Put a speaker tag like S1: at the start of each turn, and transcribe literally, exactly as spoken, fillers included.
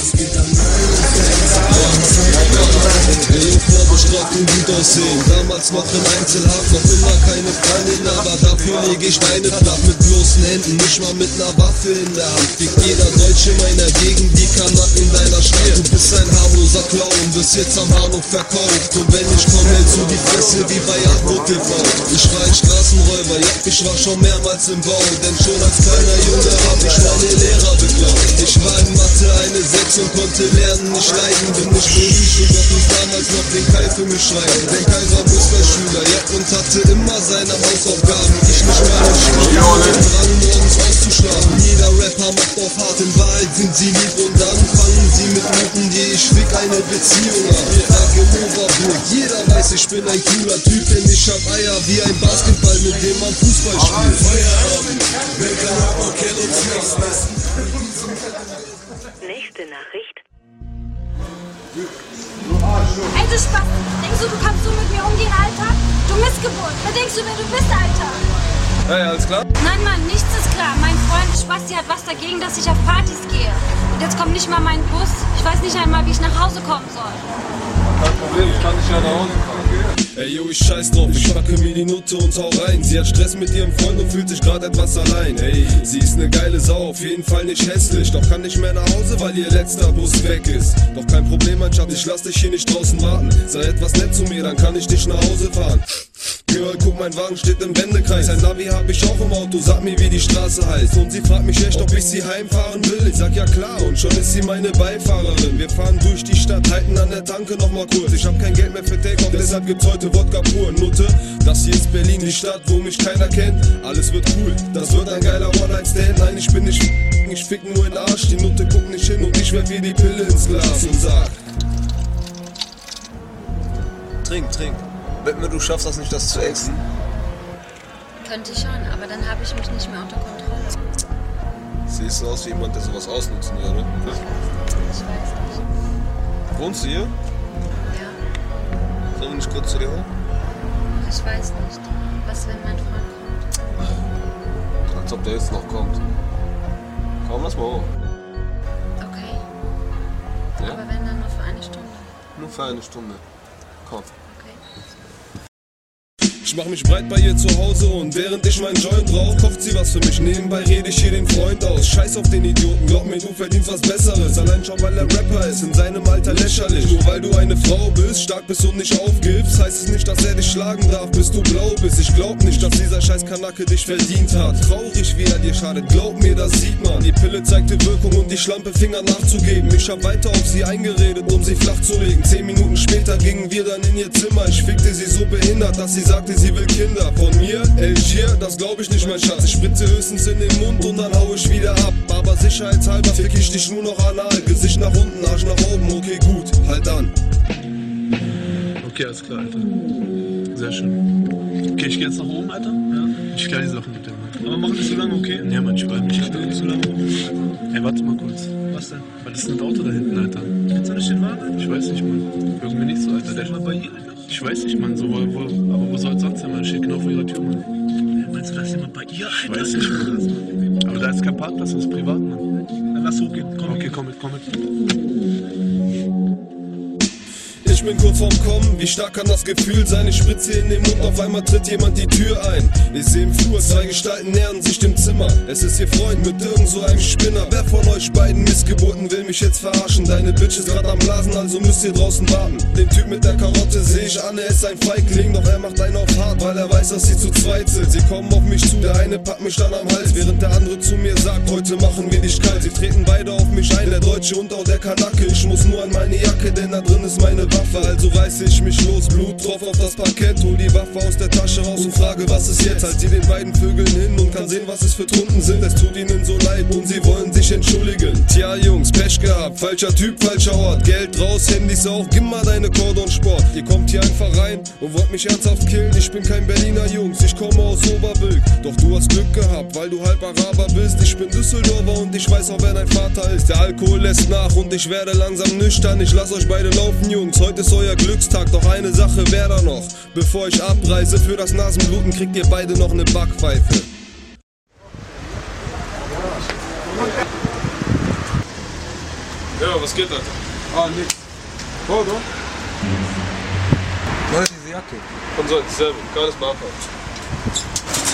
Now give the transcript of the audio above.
S1: es geht an alle Vorbestraften gut aussehen. Damals noch im Einzelhaft, noch immer keine Freundin, aber dafür lege ich Steine flach mit bloßen Händen, nicht mal mit ner Waffe in der Hand. Fickt jeder Deutsche in meiner Gegend die Kanaken deiner Stadt. Du bist ein harmloser Clown, wirst jetzt am Bahnhof verkauft. Und wenn ich komme, hältst du die Fresse wie bei Afro T V. Ich war ein Straßenräuber, ja, ich war schon mehrmals im Bau. Denn schon als kleiner Junge hab ich meine Lehrer beklaut. Ich war in Mathe eine Sechs und konnte lernen, nicht leiden. Bin nicht berühmt und doch nicht damals noch den Kai für mich schreiben. Denn Kai war Musterschüler, ja, und hatte immer seine Hausaufgaben. Ich nicht mehr in Schule, den Drang morgens auszuschlafen. Jeder Rapper macht auf hart, in Wahrheit sind sie lieb. Und dann fangen sie mit Mythen, die ich fick eine Beziehung an. Tag im Overblick, jeder weiß, ich bin ein cooler Typ, denn ich hab Eier wie ein Basketball, mit dem man Fußball spielt. Feierabend, welcher Rapper kennt uns nicht?
S2: Nächste Nachricht.
S3: Also Spaß, denkst du, du kannst so mit mir umgehen, Alter? Du Missgeburt, wer denkst du, wer du bist, Alter?
S4: Ja, ja, alles klar?
S3: Nein, Mann, nichts ist klar. Mein Freund Spasti hat was dagegen, dass ich auf Partys gehe. Und jetzt kommt nicht mal mein Bus. Ich weiß nicht einmal, wie ich nach Hause kommen soll.
S4: Kein Problem, ich kann dich ja nach Hause fahren.
S1: Ey, yo, ich scheiß drauf, ich packe mir die Nutte und hau rein. Sie hat Stress mit ihrem Freund und fühlt sich grad etwas allein. Ey, sie ist ne geile Sau, auf jeden Fall nicht hässlich. Doch kann nicht mehr nach Hause, weil ihr letzter Bus weg ist. Doch kein Problem, mein Schatz, ich lass dich hier nicht draußen warten. Sei etwas nett zu mir, dann kann ich dich nach Hause fahren. Girl, guck, mein Wagen steht im Wendekreis. Ein Navi hab ich auch im Auto, sag mir, wie die Straße heißt. Und sie fragt mich echt, ob ich sie heimfahren will. Ich sag ja klar, und schon ist sie meine Beifahrerin. Wir fahren durch die Stadt, halten an der Tanke noch mal kurz. Ich hab kein Geld mehr für Take-Off, deshalb gibt's heute Wodka pur. Nutte, das hier ist Berlin, die Stadt, wo mich keiner kennt. Alles wird cool, das wird ein geiler One-Night-Stand. Nein, ich bin nicht f***, ich fick nur in den Arsch. Die Nutte guckt nicht hin und ich werf ihr die Pille ins Glas und sag:
S4: Trink, trink. Wett mir, du schaffst das nicht, das zu exen.
S3: Könnte ich schon, aber dann habe ich mich nicht mehr unter Kontrolle.
S4: Siehst du aus wie jemand, der sowas ausnutzen würde?
S3: Ich weiß nicht.
S4: Wohnst du hier?
S3: Ja,
S4: Sollen wir nicht kurz zu dir hoch?
S3: ich weiß nicht. Was, wenn mein Freund kommt?
S4: Als ob der jetzt noch kommt. Komm, lass mal hoch.
S3: Okay,
S4: Ja?
S3: aber wenn dann nur für eine Stunde.
S4: Nur für eine Stunde. Komm.
S3: Okay.
S1: Ich mach mich breit bei ihr zu Hause und während ich meinen Joint rauch, kocht sie was für mich. Nebenbei rede ich hier den Freund aus. Scheiß auf den Idioten, glaub mir, du verdienst was Besseres. Allein schon, weil er Rapper ist, in seinem Alter lächerlich. Nur weil du eine Frau bist, stark bist und nicht aufgibst, heißt es nicht, dass er dich schlagen darf, bis du blau bist. Ich glaub nicht, dass dieser scheiß Kanacke dich verdient hat. Traurig, wie er dir schadet, glaub mir, das sieht man. Die Pille zeigte Wirkung und die Schlampe fing an nachzugeben. Ich hab weiter auf sie eingeredet, um sie flach zu legen. Zehn Minuten später gingen wir dann in ihr Zimmer. Ich fickte sie so behindert, dass sie sagte, sie will Kinder. Von mir, Elgier, das glaub ich nicht, mein Schatz. Ich spritze höchstens in den Mund und dann hau ich wieder ab. Aber sicherheitshalber fick ich dich nur noch anal. Gesicht nach unten, Arsch nach oben, okay gut, halt an.
S5: Okay, alles klar, Alter. Sehr schön. Okay, ich geh jetzt nach oben, Alter. Ja. Ich klär die Sachen mit dir, Mann. Aber mach nicht so lange, okay? Ja, Mann, ich bleib nicht. Ich will nicht so lange. Ey, warte mal kurz. Was denn? Weil das ist ein Auto da hinten, Alter. Kannst du nicht den warten? Ich weiß nicht, Mann. Irgendwie nicht so, Alter. Der war bei ihr, Alter. Ich weiß nicht, Mann. So, wo, wo, aber wo soll sonst sein, Mann? Steht genau vor ihrer Tür, Mann. Ja, meinst du, da ist jemand bei ihr, Alter? Ich weiß nicht, Mann. Aber da ist kein Parkplatz, das ist privat, Mann. Dann lass hochgehen. Komm, okay, komm mit, komm mit.
S1: Ich bin kurz vorm Kommen, wie stark kann das Gefühl sein? Ich spritze in den Mund, auf einmal tritt jemand die Tür ein. Ich sehe im Flur, zwei Gestalten nähern sich dem Zimmer. Es ist ihr Freund mit irgend so einem Spinner. Wer von euch beiden Missgeburten will mich jetzt verarschen? Deine Bitch ist grad am Blasen, also müsst ihr draußen warten. Den Typ mit der Karotte sehe ich an, er ist ein Feigling. Doch er macht einen auf hart, weil er weiß, dass sie zu zweit sind. Sie kommen auf mich zu, der eine packt mich dann am Hals, während der andere zu mir sagt, heute machen wir dich kalt. Sie treten beide auf mich ein, der Deutsche und auch der Kanake. Ich muss nur an meine Jacke, denn da drin ist meine Waffe. Also reiße ich mich los, Blut drauf auf das Parkett. Hol die Waffe aus der Tasche raus und frage, was ist jetzt? Halt sie den beiden Vögeln hin und kann sehen, was es für Trunden sind. Es tut ihnen so leid und sie wollen sich entschuldigen. Tja Jungs, Pech gehabt, falscher Typ, falscher Ort. Geld raus, Handys auch, gib mal deine Cordon Sport. Ihr kommt hier einfach rein und wollt mich ernsthaft killen. Ich bin kein Berliner Jungs, ich komme aus Oberbilk. Doch du hast Glück gehabt, weil du halb Araber bist. Ich bin Düsseldorfer und ich weiß auch, wer dein Vater ist. Der Alkohol lässt nach und ich werde langsam nüchtern. Ich lass euch beide laufen Jungs, heute ist euer Glückstag. Doch eine Sache wäre da noch, bevor ich abreise. Für das Nasenbluten kriegt ihr beide noch eine Backpfeife.
S4: Ja,
S1: was geht, Alter?
S2: Ah, nix. Oh, oder?
S4: Leute, diese Jacke.
S1: Von so, selber, geiles Barfahrt.